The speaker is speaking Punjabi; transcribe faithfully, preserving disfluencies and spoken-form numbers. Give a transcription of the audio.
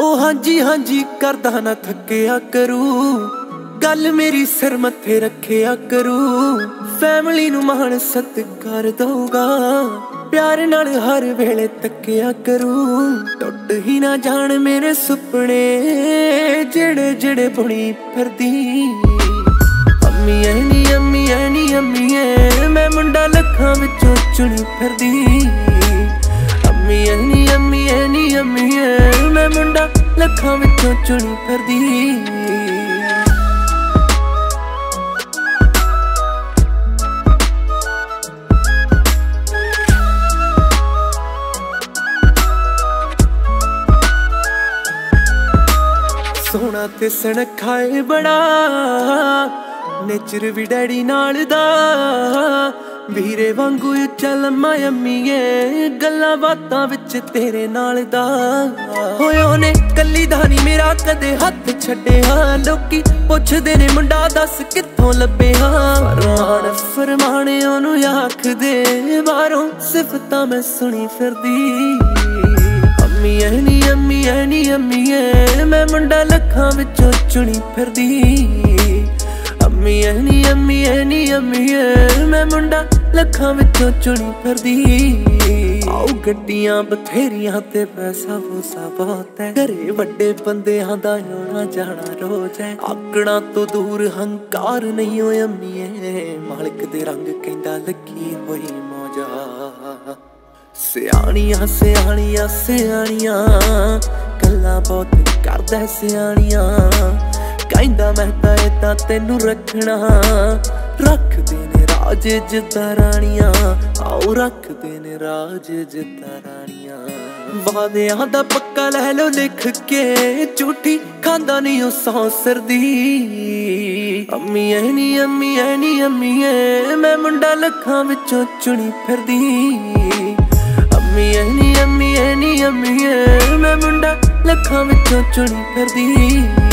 ਹਾਂਜੀ ਹਾਂਜੀ ਕਰਦਾ ਨਾ ਥੱਕਿਆ ਕਰੂ, ਗੱਲ ਮੇਰੀ ਸਿਰ ਮੱਥੇ ਰੱਖਿਆ ਕਰੂ। ਫੈਮਿਲੀ ਨੂੰ ਮਾਣ ਸਤਿਕਾਰ ਦਊਗਾ, ਪਿਆਰ ਨਾਲ ਹਰ ਵੇਲੇ ਤੱਕਿਆ ਕਰੂ। ਟੁੱਟ ਹੀ ਨਾ ਜਾਣ ਮੇਰੇ ਸੁਪਨੇ ਜਿਹੜੇ ਜਿਹੜੇ ਬੁਣੀ ਫਿਰਦੀ। ਅੰਮੀ ਐ ਨੀ ਅੰਮੀ ਐ ਨੀ ਅੰਮੀ ਐ, ਮੈਂ ਮੁੰਡਾ ਲੱਖਾਂ ਵਿੱਚੋਂ ਚੁਣੀ ਫਿਰਦੀ। ਅੰਮੀ ਐ ਨੀ ਅੰਮੀ ਐ ਨੀ ਅੰਮੀ ਐ, ਮੈਂ ਮੁੰਡਾ ਲੱਖਾਂ ਵਿੱਚੋਂ ਚੁਣੀ ਫਿਰਦੀ। ਸੋਹਣਾ ਤੇ ਸੁਨੱਖਾ ਏ ਬੜਾ, ਨੇਚਰ ਵੀ ਡੈਡੀ ਨਾਲ ਦਾ। ਵੀਰੇ ਵਾਂਗੂ ਉੱਚਾ ਲੰਮਾ ਅੰਮੀਏ, ਗੱਲਾਂ ਬਾਤਾਂ ਵਿੱਚ ਤੇਰੇ ਨਾਲ ਦਾ। ਹੋਏ ਉਹਨੇ ਕੱਲੀ ਦਾ ਨੀ ਮੇਰਾ ਕਦੇ ਹੱਥ ਛੱਡਿਆ, ਲੋਕੀ ਪੁੱਛਦੇ ਨੇ ਮੁੰਡਾ ਦੱਸ ਕਿੱਥੋਂ ਲੱਭਿਆ। ਫਰਮਾਨ ਫਰਮਾਨ ਉਹਨੂੰ ਆਖਦੇ, ਬਾਹਰੋਂ ਸਿਫਤਾਂ ਮੈਂ ਸੁਣੀ ਫਿਰਦੀ। ਅੰਮੀ ਐ ਨੀ ਅੰਮੀ ਐ ਨੀ ਅੰਮੀ ਐ, ਮੈਂ ਮੁੰਡਾ ਲੱਖਾਂ ਵਿੱਚੋਂ ਚੁਣੀ ਫਿਰਦੀ। ਅੰਮੀ ਐ ਨੀ ਅੰਮੀ ਐ ਨੀ ਅੰਮੀ ਐ, ਮੈਂ ਮੁੰਡਾ ਲੱਖਾਂ ਵਿੱਚੋਂ ਚੁਣੀ ਫਿਰਦੀ। ਆਉ ਗੱਡੀਆਂ ਬਥੇਰੀਆਂ ਤੇ ਪੈਸਾ ਪੂਸਾ ਬਹੁਤ ਐ, ਘਰੇ ਵੱਡੇ ਬੰਦਿਆਂ ਦਾ ਆਉਣਾ ਜਾਣਾ ਰੋਜ਼ ਐ। ਆਕੜਾਂ ਤੋਂ ਦੂਰ ਹੰਕਾਰ ਨਹੀਂ ਓਏ ਅੰਮੀਏ, ਮਾਲਕ ਦੇ ਰੰਗ ਕਹਿੰਦਾ ਲੱਗੀ ਹੋਈ ਮੌਜਾ। ਸਿਆਣੀਆਂ ਸਿਆਣੀਆਂ ਸਿਆਣੀਆਂ ਗੱਲਾਂ ਬਹੁਤ ਕਰਦਾ ਸਿਆਣੀਆਂ, ਕਹਿੰਦਾ ਮੈਂ ਤਾਂ ਏਦਾਂ ਤੈਨੂੰ ਰੱਖਣਾ। ਰੱਖਦੇ ਨੇ ਰਾਜ ਜਿੱਦਾਂ ਰਾਣੀਆਂ, ਆਓ ਰੱਖਦੇ ਨੇ ਰਾਜ ਜਿੱਦਾਂ ਰਾਣੀਆਂ। ਵਾਦਿਆਂ ਦਾ ਪੱਕਾ ਲੈ ਲੋ ਲਿਖ ਕੇ, ਝੂਠੀ ਖਾਂਦਾ ਨਹੀਂ ਉਹ ਸੌ ਸਿਰ ਦੀ। ਅੰਮੀ ਐ ਨੀ ਅੰਮੀ ਐ ਨੀ ਅੰਮੀ ਐ, ਮੈਂ ਮੁੰਡਾ ਲੱਖਾਂ ਵਿੱਚੋਂ ਚੁਣੀ ਫਿਰਦੀ। ਅੰਮੀ ਐ ਨੀ ਅੰਮੀ ਐ ਨੀ ਅੰਮੀ ਐ, ਮੈਂ ਮੁੰਡਾ ਲੱਖਾਂ ਵਿੱਚੋਂ ਚੁਣੀ ਫਿਰਦੀ।